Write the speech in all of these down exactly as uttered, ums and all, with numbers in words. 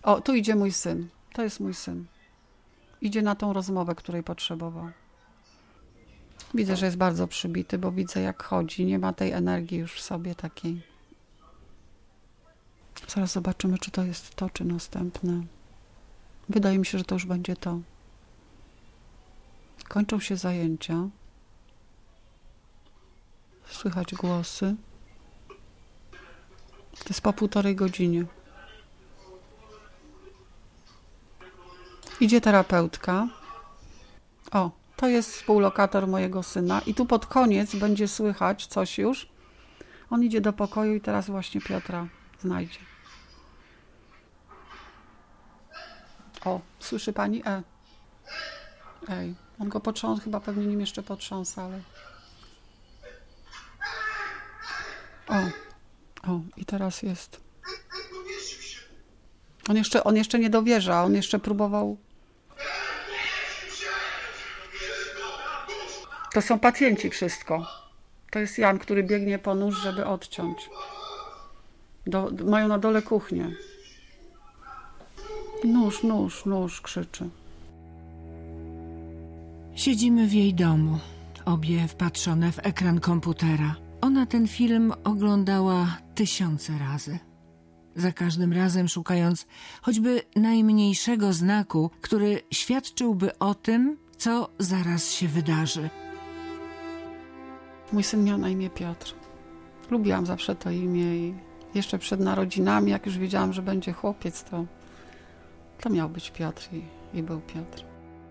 O, tu idzie mój syn. To jest mój syn. Idzie na tą rozmowę, której potrzebował. Widzę, że jest bardzo przybity, bo widzę, jak chodzi. Nie ma tej energii już w sobie takiej. Zaraz zobaczymy, czy to jest to, czy następne. Wydaje mi się, że to już będzie to. Kończą się zajęcia. Słychać głosy. To jest po półtorej godzinie. Idzie terapeutka. O, to jest współlokator mojego syna. I tu pod koniec będzie słychać coś już. On idzie do pokoju i teraz właśnie Piotra znajdzie. O, słyszy pani? E. Ej, on go potrząsa, chyba pewnie nim jeszcze potrząsa, ale... O, o, i teraz jest. On jeszcze, on jeszcze nie dowierza, on jeszcze próbował... To są pacjenci wszystko. To jest Jan, który biegnie po nóż, żeby odciąć. Do, mają na dole kuchnię. Nóż, nóż, nóż, krzyczy. Siedzimy w jej domu, obie wpatrzone w ekran komputera. Ona ten film oglądała tysiące razy. Za każdym razem szukając choćby najmniejszego znaku, który świadczyłby o tym, co zaraz się wydarzy. Mój syn miał na imię Piotr. Lubiłam zawsze to imię i jeszcze przed narodzinami, jak już wiedziałam, że będzie chłopiec, to, to miał być Piotr i, i był Piotr.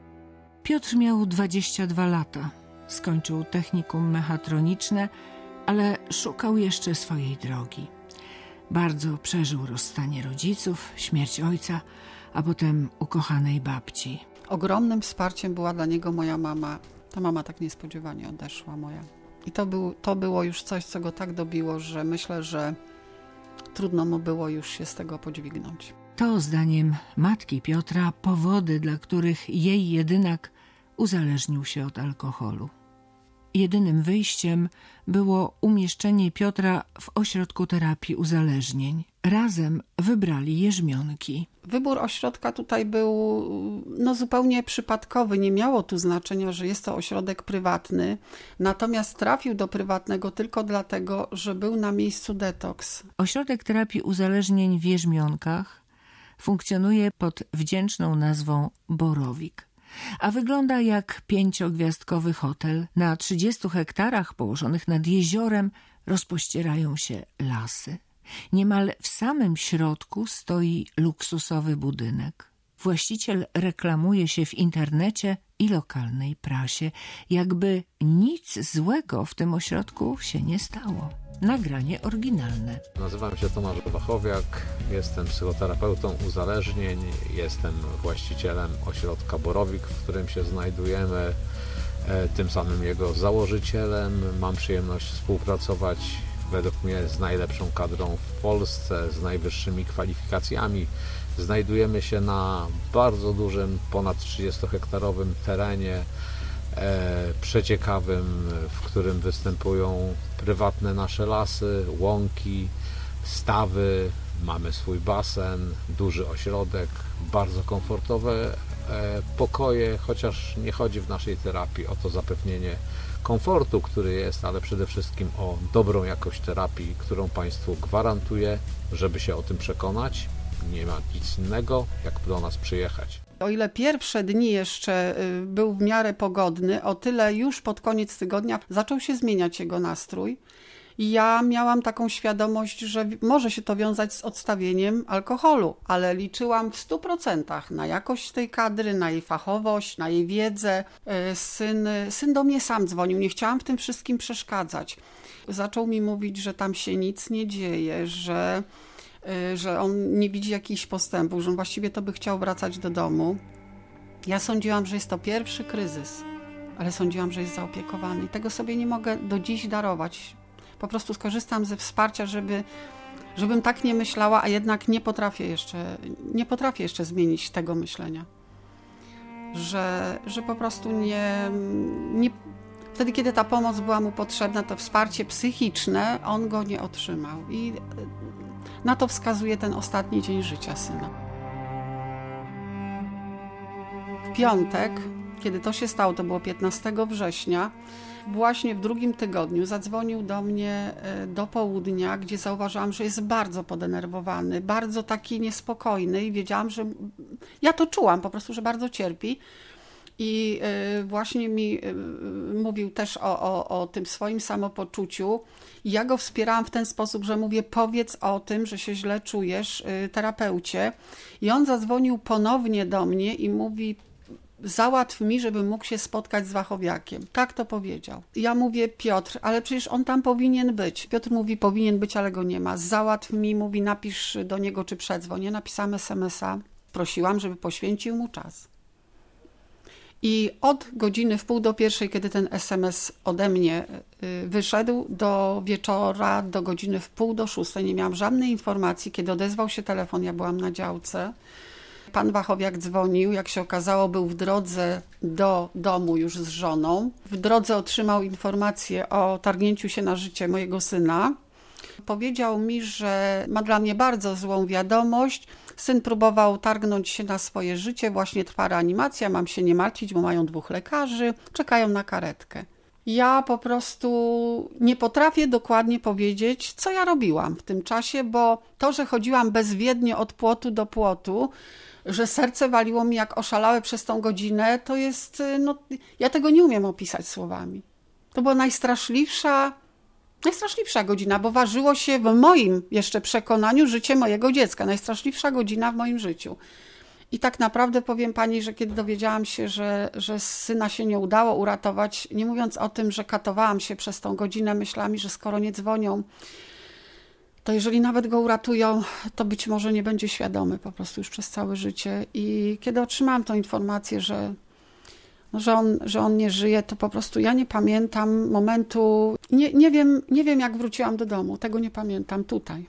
Piotr miał dwadzieścia dwa lata. Skończył technikum mechatroniczne, ale szukał jeszcze swojej drogi. Bardzo przeżył rozstanie rodziców, śmierć ojca, a potem ukochanej babci. Ogromnym wsparciem była dla niego moja mama. Ta mama tak niespodziewanie odeszła moja. I to, był, to było już coś, co go tak dobiło, że myślę, że trudno mu było już się z tego podźwignąć. To zdaniem matki Piotra powody, dla których jej jedynak uzależnił się od alkoholu. Jedynym wyjściem było umieszczenie Piotra w ośrodku terapii uzależnień. Razem wybrali Jerzmionki. Wybór ośrodka tutaj był no, zupełnie przypadkowy. Nie miało tu znaczenia, że jest to ośrodek prywatny. Natomiast trafił do prywatnego tylko dlatego, że był na miejscu detoks. Ośrodek terapii uzależnień w Jerzmionkach funkcjonuje pod wdzięczną nazwą Borowik, a wygląda jak pięciogwiazdkowy hotel. Na trzydziestu hektarach położonych nad jeziorem rozpościerają się lasy. Niemal w samym środku stoi luksusowy budynek. Właściciel reklamuje się w internecie i lokalnej prasie, jakby nic złego w tym ośrodku się nie stało. Nagranie oryginalne. Nazywam się Tomasz Wachowiak, jestem psychoterapeutą uzależnień, jestem właścicielem ośrodka Borowik, w którym się znajdujemy, tym samym jego założycielem. Mam przyjemność współpracować według mnie z najlepszą kadrą w Polsce, z najwyższymi kwalifikacjami. Znajdujemy się na bardzo dużym, ponad trzydziestohektarowym terenie, e, przeciekawym, w którym występują prywatne nasze lasy, łąki, stawy. Mamy swój basen, duży ośrodek, bardzo komfortowe e, pokoje, chociaż nie chodzi w naszej terapii o to zapewnienie komfortu, który jest, ale przede wszystkim o dobrą jakość terapii, którą Państwu gwarantuję, żeby się o tym przekonać. Nie ma nic innego, jak do nas przyjechać. O ile pierwsze dni jeszcze był w miarę pogodny, o tyle już pod koniec tygodnia zaczął się zmieniać jego nastrój. I ja miałam taką świadomość, że może się to wiązać z odstawieniem alkoholu, ale liczyłam w stu procentach na jakość tej kadry, na jej fachowość, na jej wiedzę. Syn, syn do mnie sam dzwonił, nie chciałam w tym wszystkim przeszkadzać. Zaczął mi mówić, że tam się nic nie dzieje, że, że on nie widzi jakichś postępów, że on właściwie to by chciał wracać do domu. Ja sądziłam, że jest to pierwszy kryzys, ale sądziłam, że jest zaopiekowany i tego sobie nie mogę do dziś darować. Po prostu skorzystam ze wsparcia, żeby, żebym tak nie myślała, a jednak nie potrafię jeszcze, nie potrafię jeszcze zmienić tego myślenia. Że, że po prostu nie, nie... Wtedy, kiedy ta pomoc była mu potrzebna, to wsparcie psychiczne, on go nie otrzymał. I na to wskazuje ten ostatni dzień życia syna. W piątek, kiedy to się stało, to było piętnastego września, właśnie w drugim tygodniu zadzwonił do mnie do południa, gdzie zauważyłam, że jest bardzo podenerwowany, bardzo taki niespokojny i wiedziałam, że ja to czułam po prostu, że bardzo cierpi. I właśnie mi mówił też o, o, o tym swoim samopoczuciu. I ja go wspierałam w ten sposób, że mówię, powiedz o tym, że się źle czujesz, terapeucie. I on zadzwonił ponownie do mnie i mówi, załatw mi, żebym mógł się spotkać z Wachowiakiem. Tak to powiedział. Ja mówię, Piotr, ale przecież on tam powinien być. Piotr mówi, powinien być, ale go nie ma. Załatw mi, mówi, napisz do niego, czy przedzwoń. Ja napisałam es em es a. Prosiłam, żeby poświęcił mu czas. I od godziny w pół do pierwszej, kiedy ten es em es ode mnie wyszedł, do wieczora, do godziny w pół do szóstej nie miałam żadnej informacji. Kiedy odezwał się telefon, ja byłam na działce. Pan Wachowiak dzwonił, jak się okazało, był w drodze do domu już z żoną. W drodze otrzymał informację o targnięciu się na życie mojego syna. Powiedział mi, że ma dla mnie bardzo złą wiadomość. Syn próbował targnąć się na swoje życie, właśnie trwa reanimacja, mam się nie martwić, bo mają dwóch lekarzy, czekają na karetkę. Ja po prostu nie potrafię dokładnie powiedzieć, co ja robiłam w tym czasie, bo to, że chodziłam bezwiednie od płotu do płotu, że serce waliło mi jak oszalałe przez tą godzinę, to jest, no, ja tego nie umiem opisać słowami. To była najstraszliwsza, najstraszliwsza godzina, bo ważyło się w moim jeszcze przekonaniu życie mojego dziecka. Najstraszliwsza godzina w moim życiu. I tak naprawdę powiem pani, że kiedy dowiedziałam się, że, że syna się nie udało uratować, nie mówiąc o tym, że katowałam się przez tą godzinę myślami, że skoro nie dzwonią, to jeżeli nawet go uratują, to być może nie będzie świadomy po prostu już przez całe życie. I kiedy otrzymałam tą informację, że, no, że, on, że on nie żyje, to po prostu ja nie pamiętam momentu, nie, nie wiem, nie wiem jak wróciłam do domu, tego nie pamiętam tutaj.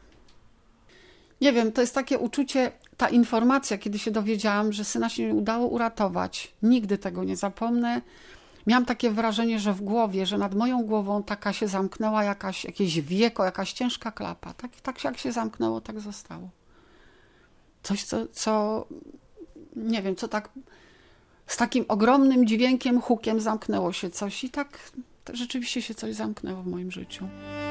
Nie wiem, to jest takie uczucie, ta informacja, kiedy się dowiedziałam, że syna się nie udało uratować, nigdy tego nie zapomnę. Miałam takie wrażenie, że w głowie, że nad moją głową taka się zamknęła jakaś, jakieś wieko, jakaś ciężka klapa. Tak, tak jak się zamknęło, tak zostało. Coś, co, co, nie wiem, co tak z takim ogromnym dźwiękiem, hukiem zamknęło się coś i tak, tak rzeczywiście się coś zamknęło w moim życiu.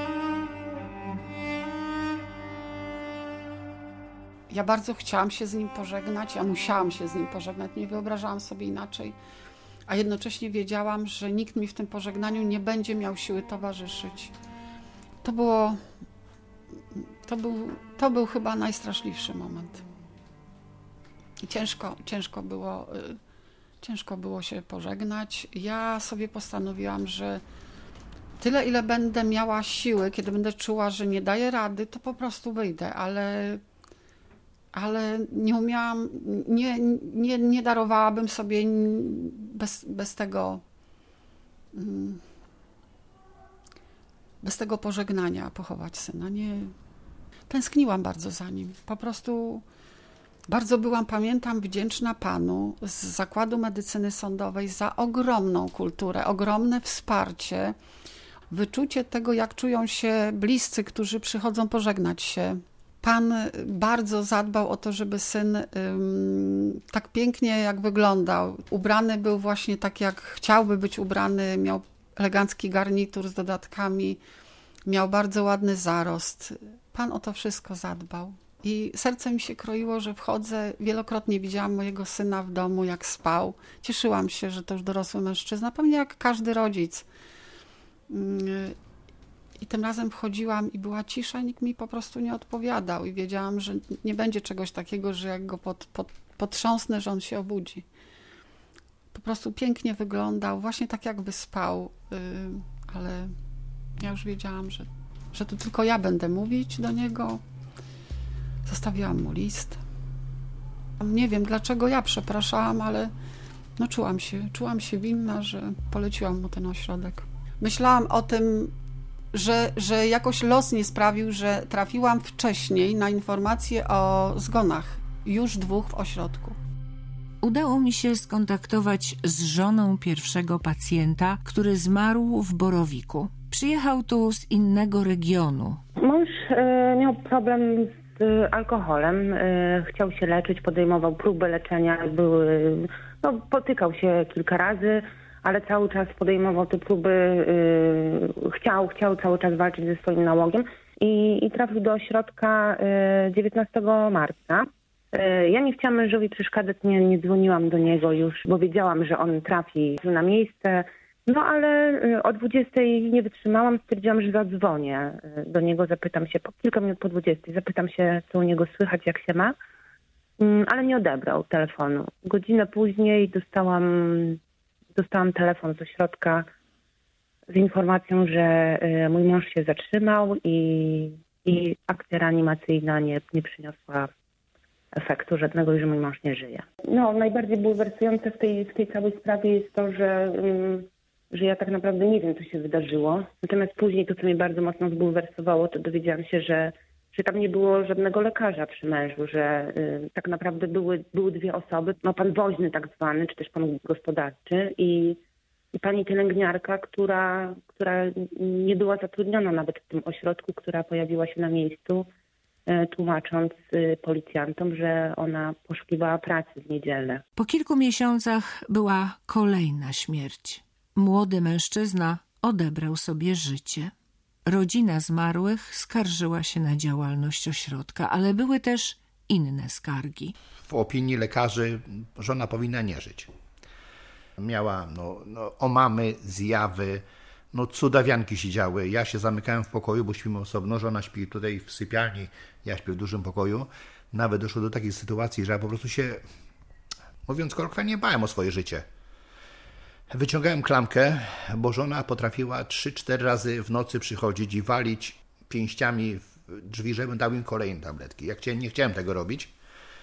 Ja bardzo chciałam się z nim pożegnać, ja musiałam się z nim pożegnać, nie wyobrażałam sobie inaczej. A jednocześnie wiedziałam, że nikt mi w tym pożegnaniu nie będzie miał siły towarzyszyć. To było, to był, to był chyba najstraszliwszy moment. I ciężko, ciężko było, ciężko było się pożegnać. Ja sobie postanowiłam, że tyle, ile będę miała siły, kiedy będę czuła, że nie daję rady, to po prostu wyjdę, ale ale nie umiałam, nie, nie, nie darowałabym sobie bez, bez tego bez tego pożegnania pochować syna. Nie, tęskniłam bardzo za nim. Po prostu bardzo byłam, pamiętam, wdzięczna panu z Zakładu Medycyny Sądowej za ogromną kulturę, ogromne wsparcie, wyczucie tego, jak czują się bliscy, którzy przychodzą pożegnać się. Pan bardzo zadbał o to, żeby syn ym, tak pięknie jak wyglądał. Ubrany był właśnie tak, jak chciałby być ubrany. Miał elegancki garnitur z dodatkami. Miał bardzo ładny zarost. Pan o to wszystko zadbał. I serce mi się kroiło, że wchodzę. Wielokrotnie widziałam mojego syna w domu, jak spał. Cieszyłam się, że to już dorosły mężczyzna. Pewnie jak każdy rodzic. Yy, I tym razem wchodziłam i była cisza, nikt mi po prostu nie odpowiadał i wiedziałam, że nie będzie czegoś takiego, że jak go pod, pod, potrząsnę, że on się obudzi. Po prostu pięknie wyglądał, właśnie tak jakby spał, yy, ale ja już wiedziałam, że, że to tylko ja będę mówić do niego. Zostawiłam mu list. Nie wiem, dlaczego ja przepraszałam, ale no czułam się, czułam się winna, że poleciłam mu ten ośrodek. Myślałam o tym, Że, że jakoś los nie sprawił, że trafiłam wcześniej na informacje o zgonach, już dwóch w ośrodku. Udało mi się skontaktować z żoną pierwszego pacjenta, który zmarł w Borowiku. Przyjechał tu z innego regionu. Mąż y, miał problem z alkoholem. Chciał się leczyć, podejmował próby leczenia. Były, no, potykał się kilka razy, ale cały czas podejmował te próby. Chciał, chciał cały czas walczyć ze swoim nałogiem i, i trafił do ośrodka dziewiętnastego marca. Ja nie chciałam mężowi przeszkadzać, nie, nie dzwoniłam do niego już, bo wiedziałam, że on trafi na miejsce. No ale o dwudziestej nie wytrzymałam, stwierdziłam, że zadzwonię do niego, zapytam się, po kilka minut po dwudziestej, zapytam się, co u niego słychać, jak się ma, ale nie odebrał telefonu. Godzinę później dostałam, dostałam telefon z ośrodka z informacją, że mój mąż się zatrzymał i, i akcja reanimacyjna nie, nie przyniosła efektu żadnego i że mój mąż nie żyje. No, najbardziej bulwersujące w tej, w tej całej sprawie jest to, że... Um, że ja tak naprawdę nie wiem, co się wydarzyło. Natomiast później to, co mnie bardzo mocno zbulwersowało, to dowiedziałam się, że, że tam nie było żadnego lekarza przy mężu, że y, tak naprawdę były, były dwie osoby. No, pan woźny tak zwany, czy też pan gospodarczy i, i pani pielęgniarka, która, która nie była zatrudniona nawet w tym ośrodku, która pojawiła się na miejscu, y, tłumacząc y, policjantom, że ona poszukiwała pracy w niedzielę. Po kilku miesiącach była kolejna śmierć. Młody mężczyzna odebrał sobie życie. Rodzina zmarłych skarżyła się na działalność ośrodka, ale były też inne skargi. W opinii lekarzy żona powinna nie żyć. Miała no, no, omamy, zjawy, no, cudawianki się działy. Ja się zamykałem w pokoju, bo śpimy osobno. Żona śpi tutaj w sypialni, ja śpię w dużym pokoju. Nawet doszło do takiej sytuacji, że ja po prostu się, mówiąc kolokwialnie, bałem o swoje życie. Wyciągałem klamkę, bo żona potrafiła trzy cztery razy w nocy przychodzić i walić pięściami w drzwi, żebym dał im kolejne tabletki. Ja chciałem, nie chciałem tego robić.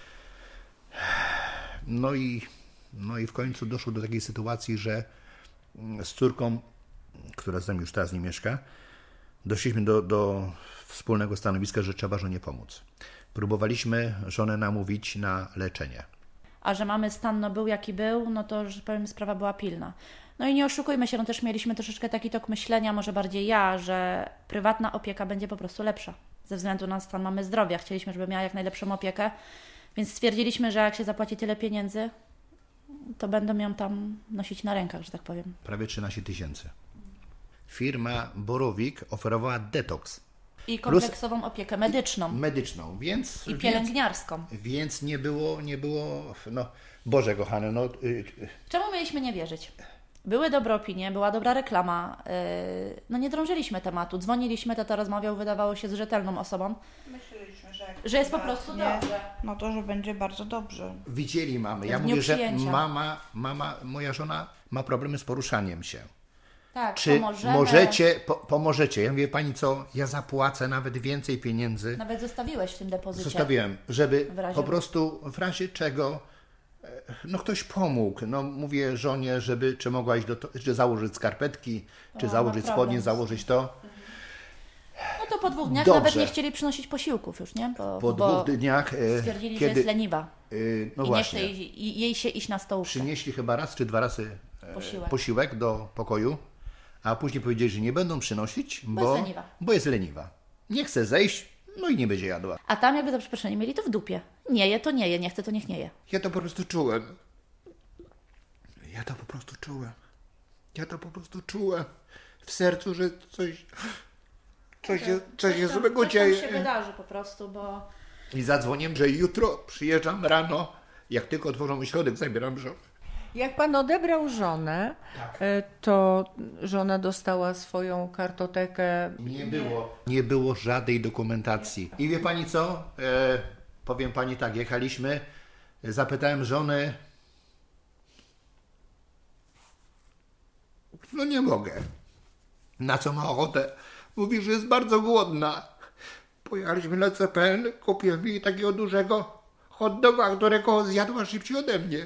No i, no i w końcu doszło do takiej sytuacji, że z córką, która z nami już teraz nie mieszka, doszliśmy do, do wspólnego stanowiska, że trzeba żonie pomóc. Próbowaliśmy żonę namówić na leczenie. A że mamy stan no był jaki był, no to, że powiem, sprawa była pilna. No i nie oszukujmy się, no też mieliśmy troszeczkę taki tok myślenia, może bardziej ja, że prywatna opieka będzie po prostu lepsza. Ze względu na stan mamy zdrowia. Chcieliśmy, żeby miała jak najlepszą opiekę, więc stwierdziliśmy, że jak się zapłaci tyle pieniędzy, to będą ją tam nosić na rękach, że tak powiem. Prawie trzynaście tysięcy. Firma Borowik oferowała detoks. I kompleksową opiekę medyczną. Medyczną, więc... I pielęgniarską. Więc, więc nie było, nie było, no, Boże kochany, no... Y, Czemu mieliśmy nie wierzyć? Były dobre opinie, była dobra reklama, yy, no nie drążyliśmy tematu, dzwoniliśmy, tata rozmawiał, wydawało się z rzetelną osobą. Myśleliśmy, że, że jest po prostu nie, dobrze. No to, że będzie bardzo dobrze. Widzieli mamy. Ja w mówię, że przyjęcia. mama, mama, moja żona ma problemy z poruszaniem się. Tak, Czy pomożemy. możecie, po, pomożecie? Ja mówię, pani co, ja zapłacę nawet więcej pieniędzy. Nawet zostawiłeś w tym depozycie. Zostawiłem, żeby razie- po prostu w razie czego no ktoś pomógł. No mówię żonie, żeby czy mogła iść do to, czy założyć skarpetki, czy O, założyć ma spodnie, problem. założyć to. No to po dwóch dniach Dobrze. nawet nie chcieli przynosić posiłków już, nie? Bo, Po bo dwóch dniach, e, stwierdzili, kiedy, że jest leniwa. e, no I właśnie, nie chce jej, jej się iść na stołówkę. przynieśli chyba raz czy dwa razy e, Posiłek. posiłek do pokoju, a później powiedzieli, że nie będą przynosić, Bo bo, jest leniwa. bo jest leniwa. Nie chce zejść, no i nie będzie jadła. A tam jakby za przeproszeniem mieli to w dupie. Nie je, to nie je, nie chce, to niech nie je. Ja to po prostu czułem. Ja to po prostu czułem. Ja to po prostu czułem. W sercu, że coś, coś, się, coś się złego Coś tam dzieje. się wydarzy po prostu, bo... I zadzwoniłem, że jutro przyjeżdżam rano. Jak tylko otworzą ośrodek, zabieram żonę. Jak pan odebrał żonę, e, to żona dostała swoją kartotekę. Nie było. Nie było żadnej dokumentacji. I wie pani co? E, powiem pani tak, jechaliśmy, zapytałem żony. No nie mogę. Na co ma ochotę? Mówi, że jest bardzo głodna. Pojechaliśmy na C P N, kupiłem jej takiego dużego hot doga, którego zjadła szybciej ode mnie.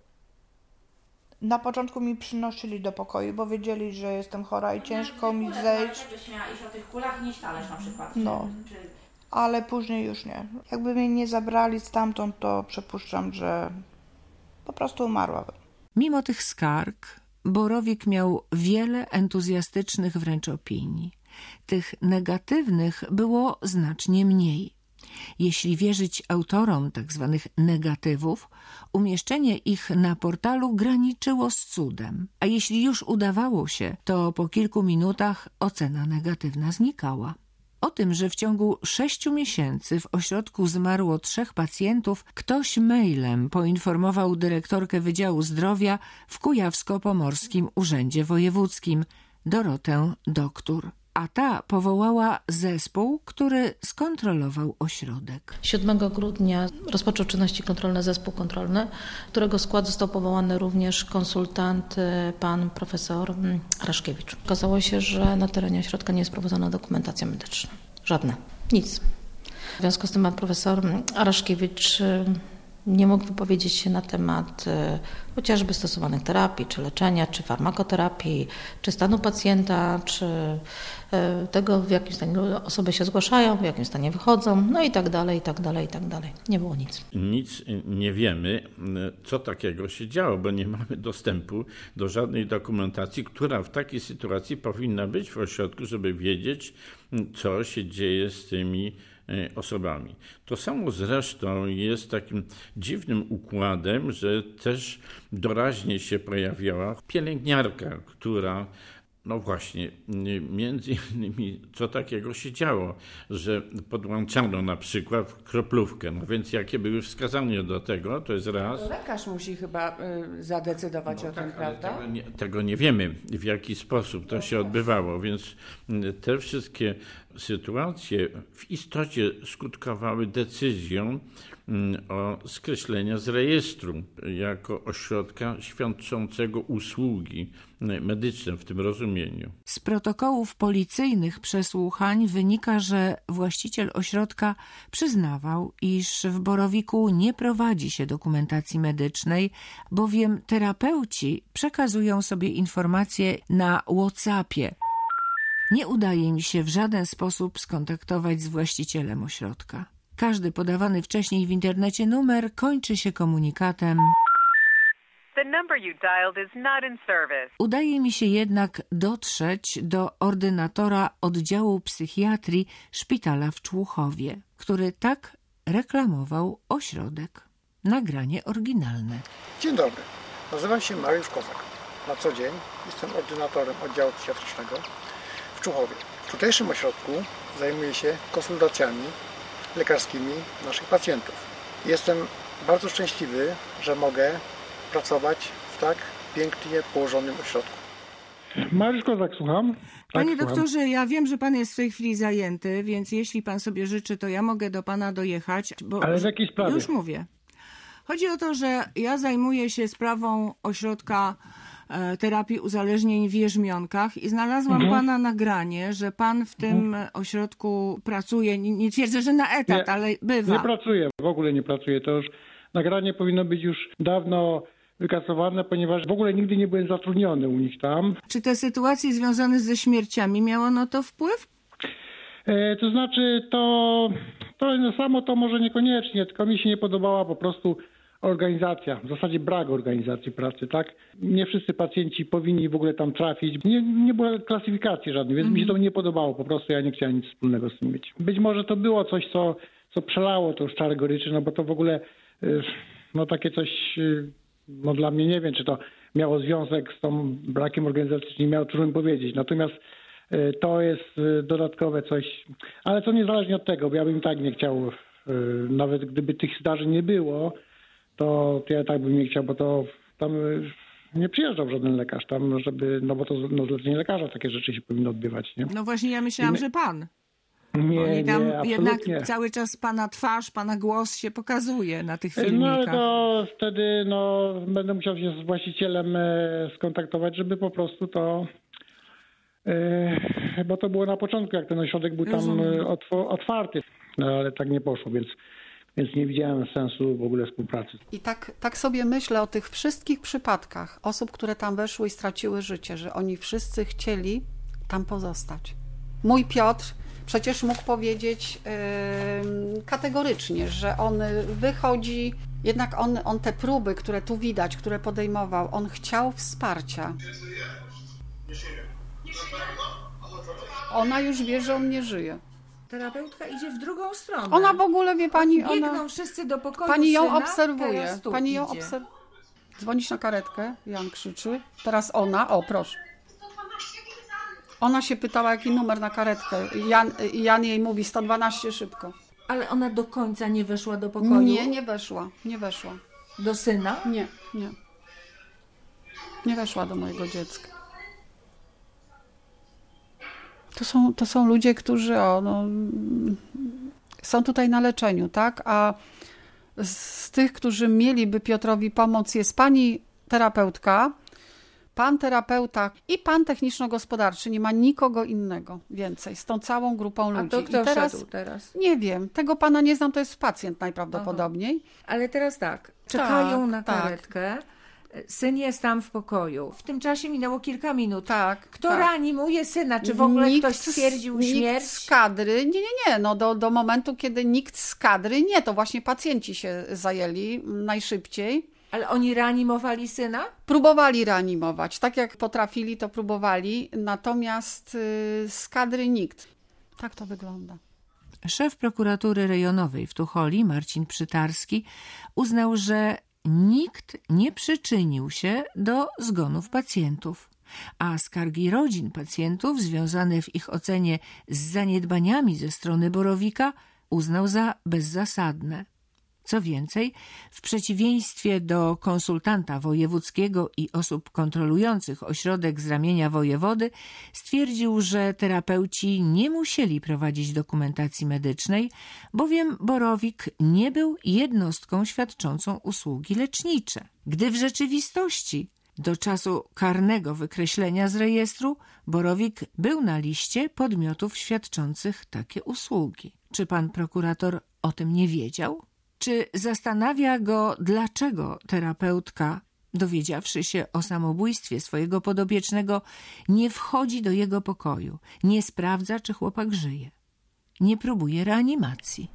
Na początku mi przynosili do pokoju, bo wiedzieli, że jestem chora i ciężko mi zejść. Jakbyś miała iść o tych kulach, nieść talerz na przykład. No. Ale później już nie. Jakby mnie nie zabrali stamtąd, to przypuszczam, że po prostu umarłabym. Mimo tych skarg, Borowik miał wiele entuzjastycznych wręcz opinii. Tych negatywnych było znacznie mniej. Jeśli wierzyć autorom tzw. negatywów, umieszczenie ich na portalu graniczyło z cudem, a jeśli już udawało się, to po kilku minutach ocena negatywna znikała. O tym, że w ciągu sześciu miesięcy w ośrodku zmarło trzech pacjentów, ktoś mailem poinformował dyrektorkę Wydziału Zdrowia w Kujawsko-Pomorskim Urzędzie Wojewódzkim, Dorotę Doktor. A ta powołała zespół, który skontrolował ośrodek. siódmego grudnia rozpoczął czynności kontrolne zespół kontrolny, którego skład został powołany również konsultant, pan profesor Araszkiewicz. Okazało się, że na terenie ośrodka nie jest prowadzona dokumentacja medyczna. Żadna. Nic. W związku z tym pan profesor Araszkiewicz nie mógł wypowiedzieć się na temat e, chociażby stosowanych terapii, czy leczenia, czy farmakoterapii, czy stanu pacjenta, czy e, tego, w jakim stanie osoby się zgłaszają, w jakim stanie wychodzą, no i tak dalej, i tak dalej, i tak dalej. Nie było nic. Nic nie wiemy, co takiego się działo, bo nie mamy dostępu do żadnej dokumentacji, która w takiej sytuacji powinna być w ośrodku, żeby wiedzieć, co się dzieje z tymi osobami. To samo zresztą jest takim dziwnym układem, że też doraźnie się pojawiała pielęgniarka, która no właśnie, między innymi co takiego się działo, że podłączano na przykład kroplówkę, no więc jakie były wskazania do tego, to jest raz. Lekarz musi chyba y, zadecydować no o tak, tym, prawda? Tego nie, tego nie wiemy, w jaki sposób to się odbywało, więc te wszystkie sytuacje w istocie skutkowały decyzją o skreśleniu z rejestru jako ośrodka świadczącego usługi medyczne w tym rozumieniu. Z protokołów policyjnych przesłuchań wynika, że właściciel ośrodka przyznawał, iż w Borowiku nie prowadzi się dokumentacji medycznej, bowiem terapeuci przekazują sobie informacje na WhatsAppie. Nie udaje mi się w żaden sposób skontaktować z właścicielem ośrodka. Każdy podawany wcześniej w internecie numer kończy się komunikatem: The number you dialed is not in service. Udaje mi się jednak dotrzeć do ordynatora oddziału psychiatrii szpitala w Człuchowie, który tak reklamował ośrodek. Nagranie oryginalne. Dzień dobry, nazywam się Mariusz Kozak. Na co dzień jestem ordynatorem oddziału psychiatrycznego w Człuchowie. W tutejszym ośrodku zajmuję się konsultacjami lekarskimi naszych pacjentów. Jestem bardzo szczęśliwy, że mogę pracować w tak pięknie położonym ośrodku. Mariusz Kozak, słucham. Tak, Panie słucham. doktorze, ja wiem, że pan jest w tej chwili zajęty, więc jeśli pan sobie życzy, to ja mogę do pana dojechać. Bo Ale w jakiej sprawie? Już mówię. Chodzi o to, że ja zajmuję się sprawą ośrodka e, terapii uzależnień w Jerzmionkach i znalazłam mhm. pana nagranie, że pan w tym mhm. ośrodku pracuje. Nie, nie twierdzę, że na etat, nie, ale bywa. Nie pracuję, w ogóle nie pracuję. To już nagranie powinno być już dawno wykasowane, ponieważ w ogóle nigdy nie byłem zatrudniony u nich tam. Czy te sytuacje związane ze śmierciami miało na to wpływ? E, to znaczy, to, to no samo to może niekoniecznie, tylko mi się nie podobała po prostu organizacja, w zasadzie brak organizacji pracy, tak? Nie wszyscy pacjenci powinni w ogóle tam trafić. Nie, nie było klasyfikacji żadnej, więc mm-hmm. mi się to nie podobało, po prostu ja nie chciałem nic wspólnego z tym mieć. Być może to było coś, co, co przelało to już czarę goryczy, no bo to w ogóle no takie coś, no dla mnie nie wiem, czy to miało związek z tą brakiem organizacji, czy nie miało, trudno powiedzieć. Natomiast to jest dodatkowe coś, ale to niezależnie od tego, bo ja bym tak nie chciał, nawet gdyby tych zdarzeń nie było, to, to ja tak bym nie chciał, bo to tam nie przyjeżdżał żaden lekarz tam, żeby, no bo to no, zlecenie lekarza takie rzeczy się powinno odbywać, nie? No właśnie ja myślałam, I... że pan. Nie, Oni tam nie, jednak absolutnie. Cały czas pana twarz, pana głos się pokazuje na tych No filmikach. ale to wtedy no, będę musiał się z właścicielem skontaktować, żeby po prostu to, e, bo to było na początku, jak ten ośrodek był tam otw- otwarty, no, ale tak nie poszło, więc Więc nie widziałem sensu w ogóle współpracy. I tak, tak sobie myślę o tych wszystkich przypadkach osób, które tam weszły i straciły życie, że oni wszyscy chcieli tam pozostać. Mój Piotr przecież mógł powiedzieć yy, kategorycznie, że on wychodzi, jednak on, on te próby, które tu widać, które podejmował, on chciał wsparcia. Ona już wie, że on nie żyje. terapeutka idzie w drugą stronę. Ona w ogóle, wie pani, Biegną ona... wszyscy do pokoju Pani ją syna, obserwuje. Pani ją idzie. obserwuje. Dzwonić na karetkę, Jan krzyczy. Teraz ona, o proszę. Ona się pytała, jaki numer na karetkę. Jan, Jan jej mówi sto dwanaście szybko. Ale ona do końca nie weszła do pokoju? Nie, nie weszła, nie weszła. Do syna? Nie, nie. Nie weszła do mojego dziecka. To są, to są ludzie, którzy o, no, są tutaj na leczeniu, tak? A z tych, którzy mieliby Piotrowi pomóc, jest pani terapeutka, pan terapeuta i pan techniczno-gospodarczy. Nie ma nikogo innego więcej z tą całą grupą ludzi. A to kto I teraz, szedł teraz? Nie wiem, tego pana nie znam, to jest pacjent najprawdopodobniej. Aha. Ale teraz tak, czekają tak, na tak. karetkę. Syn jest tam w pokoju. W tym czasie minęło kilka minut. Tak. Kto tak. reanimuje syna? Czy w ogóle nikt, ktoś stwierdził nikt śmierć? z kadry, nie, nie, nie. No do, do momentu, kiedy nikt z kadry, nie, to właśnie pacjenci się zajęli najszybciej. Ale oni reanimowali syna? Próbowali reanimować. Tak jak potrafili, to próbowali. Natomiast yy, z kadry nikt. Tak to wygląda. Szef prokuratury rejonowej w Tucholi, Marcin Przytarski, uznał, że nikt nie przyczynił się do zgonów pacjentów, a skargi rodzin pacjentów związane w ich ocenie z zaniedbaniami ze strony Borowika uznał za bezzasadne. Co więcej, w przeciwieństwie do konsultanta wojewódzkiego i osób kontrolujących ośrodek z ramienia wojewody, stwierdził, że terapeuci nie musieli prowadzić dokumentacji medycznej, bowiem Borowik nie był jednostką świadczącą usługi lecznicze. Gdy w rzeczywistości do czasu karnego wykreślenia z rejestru Borowik był na liście podmiotów świadczących takie usługi. Czy pan prokurator o tym nie wiedział? Czy zastanawia go, dlaczego terapeutka, dowiedziawszy się o samobójstwie swojego podopiecznego, nie wchodzi do jego pokoju, nie sprawdza, czy chłopak żyje, nie próbuje reanimacji?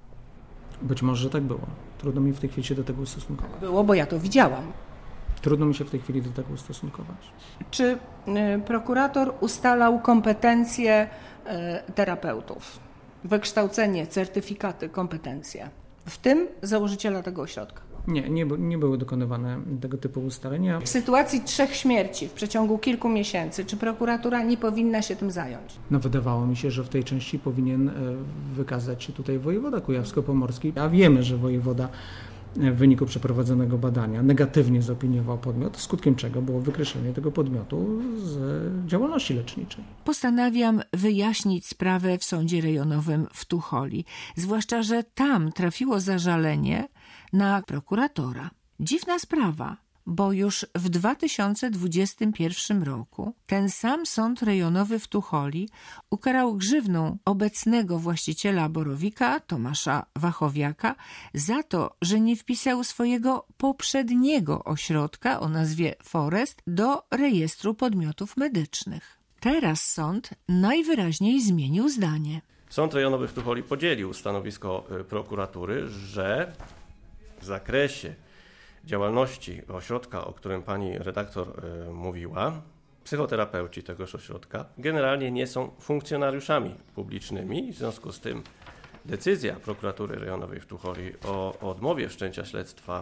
Być może, że tak było. Trudno mi w tej chwili się do tego ustosunkować. Było, bo ja to widziałam. Trudno mi się w tej chwili do tego ustosunkować. Czy y, prokurator ustalał kompetencje y, terapeutów? Wykształcenie, certyfikaty, kompetencje. W tym założyciela tego ośrodka. Nie, nie, nie były dokonywane tego typu ustalenia. W sytuacji trzech śmierci w przeciągu kilku miesięcy, czy prokuratura nie powinna się tym zająć? No wydawało mi się, że w tej części powinien wykazać się tutaj wojewoda kujawsko-pomorski. A wiemy, że wojewoda w wyniku przeprowadzonego badania negatywnie zaopiniował podmiot, skutkiem czego było wykreślenie tego podmiotu z działalności leczniczej. Postanawiam wyjaśnić sprawę w sądzie rejonowym w Tucholi, zwłaszcza że tam trafiło zażalenie na prokuratora. Dziwna sprawa, bo już w dwa tysiące dwudziestym pierwszym roku ten sam sąd rejonowy w Tucholi ukarał grzywną obecnego właściciela Borowika, Tomasza Wachowiaka, za to, że nie wpisał swojego poprzedniego ośrodka o nazwie Forest do rejestru podmiotów medycznych. Teraz sąd najwyraźniej zmienił zdanie. Sąd rejonowy w Tucholi podzielił stanowisko prokuratury, że w zakresie działalności ośrodka, o którym pani redaktor y, mówiła, psychoterapeuci tegoż ośrodka generalnie nie są funkcjonariuszami publicznymi. W związku z tym decyzja prokuratury rejonowej w Tucholi o, o odmowie wszczęcia śledztwa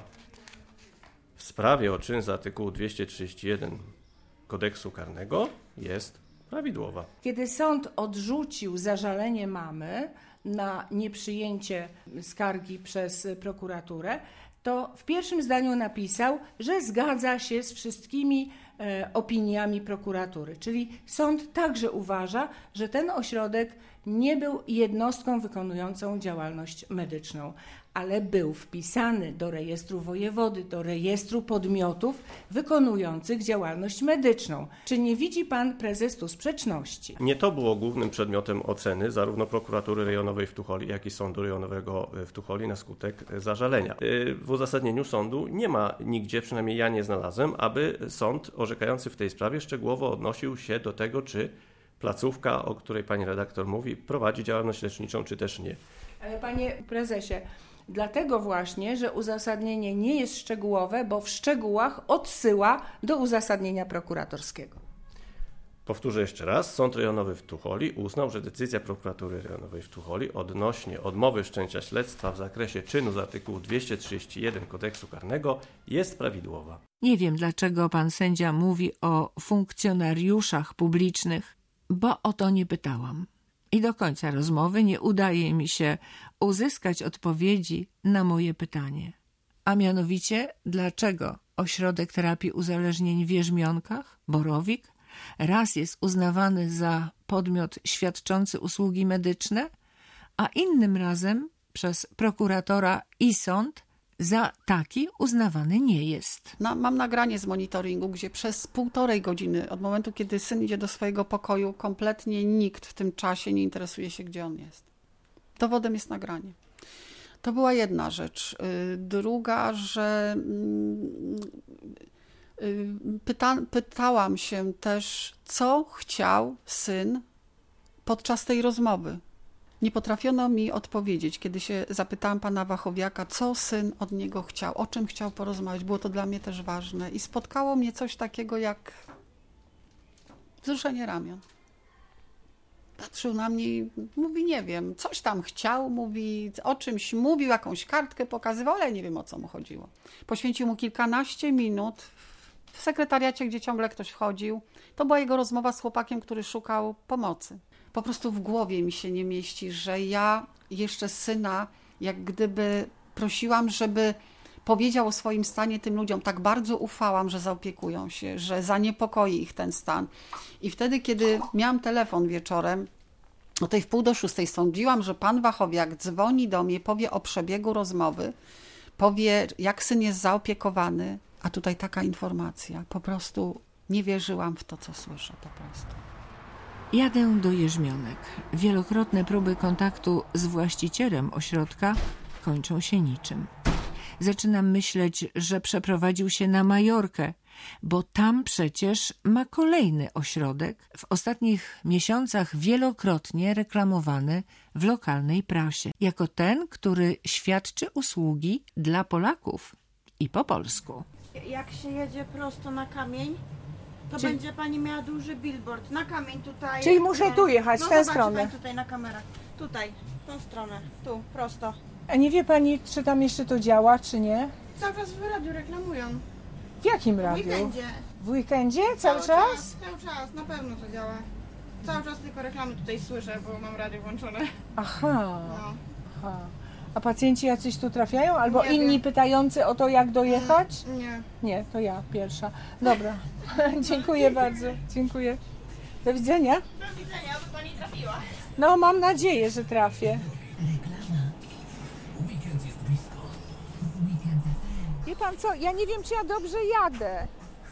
w sprawie o czyn z artykułu dwieście trzydzieści jeden kodeksu karnego jest prawidłowa. Kiedy sąd odrzucił zażalenie mamy na nieprzyjęcie skargi przez prokuraturę, to w pierwszym zdaniu napisał, że zgadza się z wszystkimi e, opiniami prokuratury. Czyli sąd także uważa, że ten ośrodek nie był jednostką wykonującą działalność medyczną, ale był wpisany do rejestru wojewody, do rejestru podmiotów wykonujących działalność medyczną. Czy nie widzi pan prezes tu sprzeczności? Nie to było głównym przedmiotem oceny zarówno prokuratury rejonowej w Tucholi, jak i sądu rejonowego w Tucholi na skutek zażalenia. W uzasadnieniu sądu nie ma nigdzie, przynajmniej ja nie znalazłem, aby sąd orzekający w tej sprawie szczegółowo odnosił się do tego, czy placówka, o której pani redaktor mówi, prowadzi działalność leczniczą, czy też nie. Ale panie prezesie, dlatego właśnie, że uzasadnienie nie jest szczegółowe, bo w szczegółach odsyła do uzasadnienia prokuratorskiego. Powtórzę jeszcze raz. Sąd Rejonowy w Tucholi uznał, że decyzja Prokuratury Rejonowej w Tucholi odnośnie odmowy wszczęcia śledztwa w zakresie czynu z artykułu dwieście trzydzieści jeden Kodeksu Karnego jest prawidłowa. Nie wiem, dlaczego pan sędzia mówi o funkcjonariuszach publicznych, bo o to nie pytałam. I do końca rozmowy nie udaje mi się uzyskać odpowiedzi na moje pytanie. A mianowicie, dlaczego Ośrodek Terapii Uzależnień w Wierzmionkach, Borowik, raz jest uznawany za podmiot świadczący usługi medyczne, a innym razem przez prokuratora i sąd za taki uznawany nie jest. Na, mam nagranie z monitoringu, gdzie przez półtorej godziny od momentu, kiedy syn idzie do swojego pokoju, kompletnie nikt w tym czasie nie interesuje się, gdzie on jest. Dowodem jest nagranie. To była jedna rzecz. Druga, że pyta, pytałam się też, co chciał syn podczas tej rozmowy. Nie potrafiono mi odpowiedzieć, kiedy się zapytałam pana Wachowiaka, co syn od niego chciał, o czym chciał porozmawiać. Było to dla mnie też ważne i spotkało mnie coś takiego jak wzruszenie ramion. Patrzył na mnie i mówi, nie wiem, coś tam chciał, mówi, o czymś mówił, jakąś kartkę pokazywał, ale nie wiem, o co mu chodziło. Poświęcił mu kilkanaście minut w sekretariacie, gdzie ciągle ktoś wchodził. To była jego rozmowa z chłopakiem, który szukał pomocy. Po prostu w głowie mi się nie mieści, że ja jeszcze syna jak gdyby prosiłam, żeby powiedział o swoim stanie tym ludziom. Tak bardzo ufałam, że zaopiekują się, że zaniepokoi ich ten stan. I wtedy, kiedy miałam telefon wieczorem, o tej wpół do szóstej sądziłam, że pan Wachowiak dzwoni do mnie, powie o przebiegu rozmowy, powie, jak syn jest zaopiekowany, a tutaj taka informacja. Po prostu nie wierzyłam w to, co słyszę po prostu. Jadę do Jerzmionek. Wielokrotne próby kontaktu z właścicielem ośrodka kończą się niczym. Zaczynam myśleć, że przeprowadził się na Majorkę, bo tam przecież ma kolejny ośrodek, w ostatnich miesiącach wielokrotnie reklamowany w lokalnej prasie, jako ten, który świadczy usługi dla Polaków i po polsku. Jak się jedzie prosto na Kamień, to Czyli... będzie pani miała duży billboard. Na Kamień tutaj. Czyli muszę tu jechać, no, w tę zobaczy stronę. pani tutaj na kamerach. Tutaj, w tą stronę. Tu, prosto. A nie wie pani, czy tam jeszcze to działa, czy nie? Cały czas w radiu reklamują. W jakim W radiu? weekendzie. W weekendzie? Cały, Cały czas? czas? Cały czas, na pewno to działa. Cały czas tylko reklamy tutaj słyszę, bo mam radio włączone. Aha. No. Aha. A pacjenci jacyś tu trafiają? Albo Nie inni wiem. pytający o to, jak dojechać? Nie. Nie, to ja pierwsza. Dobra. Dziękuję bardzo. Dziękuję. Do widzenia. Do widzenia, aby pani trafiła. No, mam nadzieję, że trafię. Wie pan co, ja nie wiem, czy ja dobrze jadę.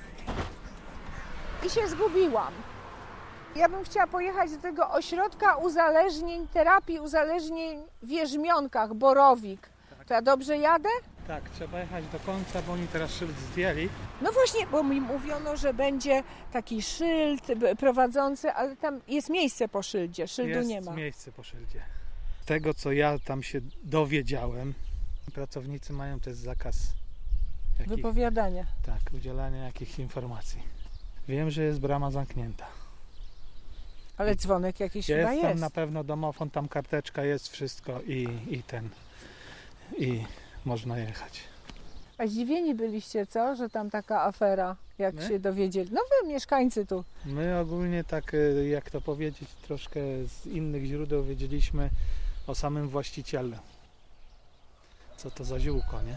I się zgubiłam. Ja bym chciała pojechać do tego ośrodka uzależnień, terapii uzależnień w Wierzmionkach, Borowik. To ja dobrze jadę? Tak, trzeba jechać do końca, bo oni teraz szyld zdjęli. No właśnie, bo mi mówiono, że będzie taki szyld prowadzący, ale tam jest miejsce po szyldzie, szyldu jest nie ma. Jest miejsce po szyldzie. Z tego, co ja tam się dowiedziałem, pracownicy mają też zakaz jakich, wypowiadania. Tak, udzielania jakichś informacji. Wiem, że jest brama zamknięta. Ale dzwonek jakiś jest chyba jest. Tam na pewno domofon, tam karteczka jest, wszystko i, i ten, i można jechać. A zdziwieni byliście, co? Że tam taka afera, jak My? się dowiedzieli. No wy, mieszkańcy tu. My ogólnie tak, jak to powiedzieć, troszkę z innych źródeł wiedzieliśmy o samym właścicielu. Co to za ziółko, nie?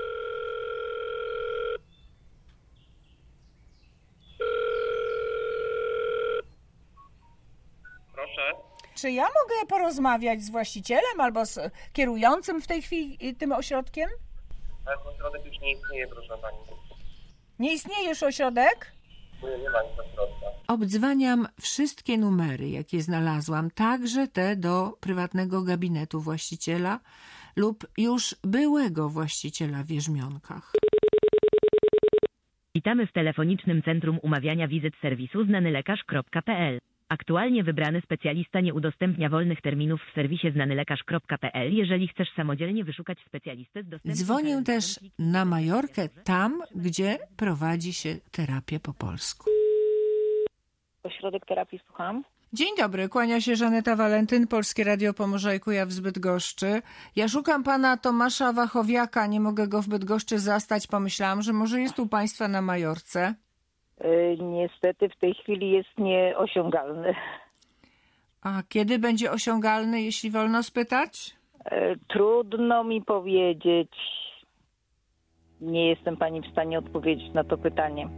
Proszę. Czy ja mogę porozmawiać z właścicielem albo z kierującym w tej chwili tym ośrodkiem? Ale ośrodek już nie istnieje, proszę pani. Nie istnieje już ośrodek? Nie, nie ma nic ośrodka. Obdzwaniam wszystkie numery, jakie znalazłam, także te do prywatnego gabinetu właściciela lub już byłego właściciela w Wierzmionkach. Witamy w telefonicznym centrum umawiania wizyt serwisu znanylekarz kropka p l. Aktualnie wybrany specjalista nie udostępnia wolnych terminów w serwisie znanylekarz kropka p l. Jeżeli chcesz samodzielnie wyszukać specjalistę z dostępem... Dzwonię też na Majorkę, tam, gdzie prowadzi się terapię po polsku. Ośrodek terapii, słucham. Dzień dobry, kłania się Żaneta Walentyn, Polskie Radio Pomorza i Kujaw z Bydgoszczy. Ja szukam pana Tomasza Wachowiaka, nie mogę go w Bydgoszczy zastać. Pomyślałam, że może jest u państwa na Majorce. Yy, niestety w tej chwili jest nieosiągalny. A kiedy będzie osiągalny, jeśli wolno spytać? Yy, trudno mi powiedzieć. Nie jestem pani w stanie odpowiedzieć na to pytanie.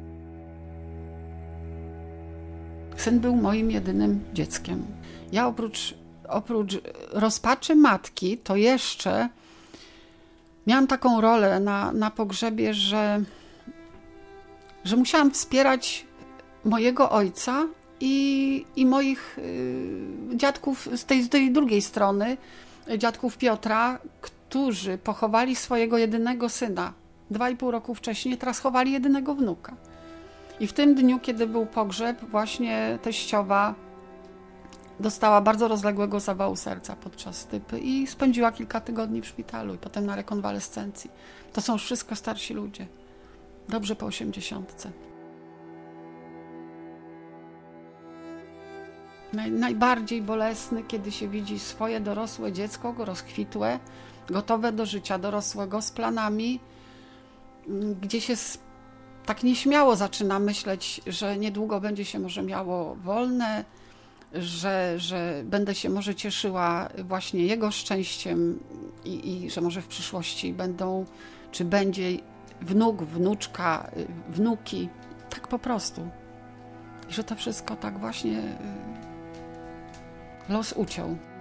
Syn był moim jedynym dzieckiem. Ja oprócz, oprócz rozpaczy matki, to jeszcze miałam taką rolę na, na pogrzebie, że, że musiałam wspierać mojego ojca i, i moich y, dziadków z tej, z tej drugiej strony, dziadków Piotra, którzy pochowali swojego jedynego syna dwa i pół roku wcześniej, teraz chowali jedynego wnuka. I w tym dniu, kiedy był pogrzeb, właśnie teściowa dostała bardzo rozległego zawału serca podczas stypy i spędziła kilka tygodni w szpitalu i potem na rekonwalescencji. To są już wszystko starsi ludzie, dobrze po osiemdziesiątce. Naj, najbardziej bolesny, kiedy się widzi swoje dorosłe dziecko, rozkwitłe, gotowe do życia dorosłego, z planami, gdzie się tak nieśmiało zaczyna myśleć, że niedługo będzie się może miało wolne, że, że będę się może cieszyła właśnie jego szczęściem i, i że może w przyszłości będą, czy będzie wnuk, wnuczka, wnuki, tak po prostu. I że to wszystko tak właśnie los uciął.